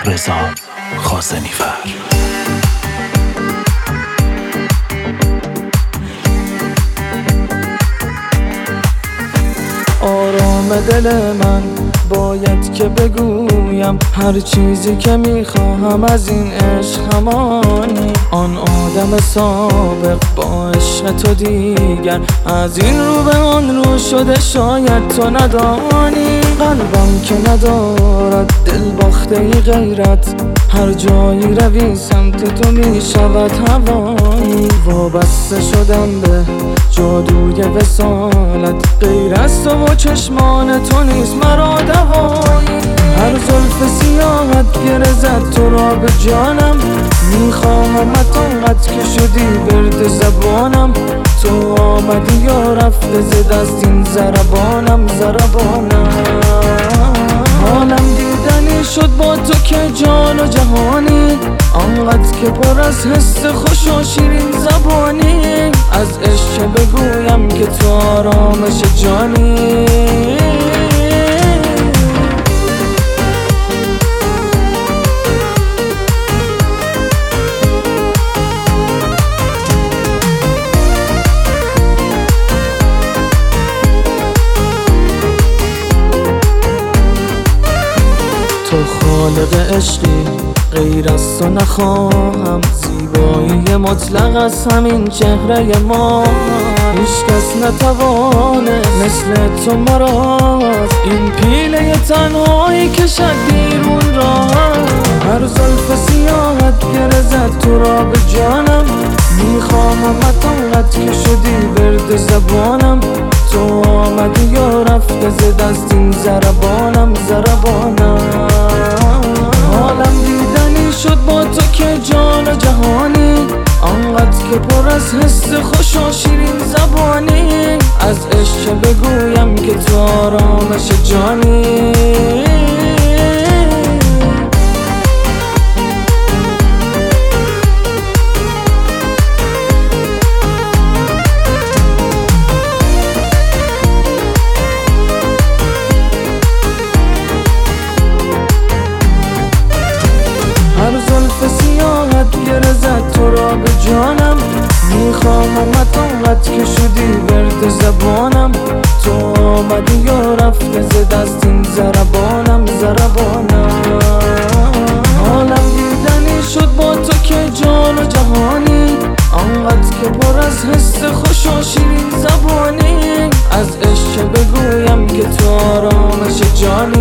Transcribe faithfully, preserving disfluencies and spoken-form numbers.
رضا خازنی‌فر. آرام دل من باید که بگویم هر چیزی که میخواهم از این عشق همانی. آن آدم سابق با عشق تو دیگر از این رو به آن رو شده، شاید تو ندانی. قلبم که ندارد دل باخته ای غیرت، هر جایی روی سمت تو میشود هوایی. وابسته شدم به جادوی وصالت، غیر از تو و چشمان تو نیست مرا دوایی. هر زلف سیاحت گره زد تو را به جانم، میخواهمت آنقدر که شدی برد زبانم. تو آمدی یا رفته ز دست این ضربانم ضربانم. حالم دیدنی شد با تو که جان و جهانی، آنقدر که پر از حس خوش و شیرین زبانی. از عشق بگویم که تو آرامش جانی. تو خالق عشقی، غیر از تو نخواهم. زیبایی مطلق از همین چهره ما، هیچ کس نتوانه مثل تو مراست این پیله تنهایی کشد بیرون را. هر زلف سیاحت گره زد تو را به جانم، میخواهمت آنقدر که شدی برد زبانم. تو آمدی یا رفته ز دست این ضربانم ضربانم. حالم دیدنی شد با تو که جان و جهانی، آنقدر که پر از حس خوش و شیرین زبانی. از عشق بگویم که تو آرامش جانی. هر زلف سیاحت گره زد تو را به جانم، میخواهمت آنقدر که شدی برد زبانم. تو آمدی یا رفته ز دست این ضربانم ضربانم. حالم دیدنی شد با تو که جان و جهانی، آنقدر که پر از حس خوش و شیرین زبانی. از عشق بگویم که تو آرامش جانی.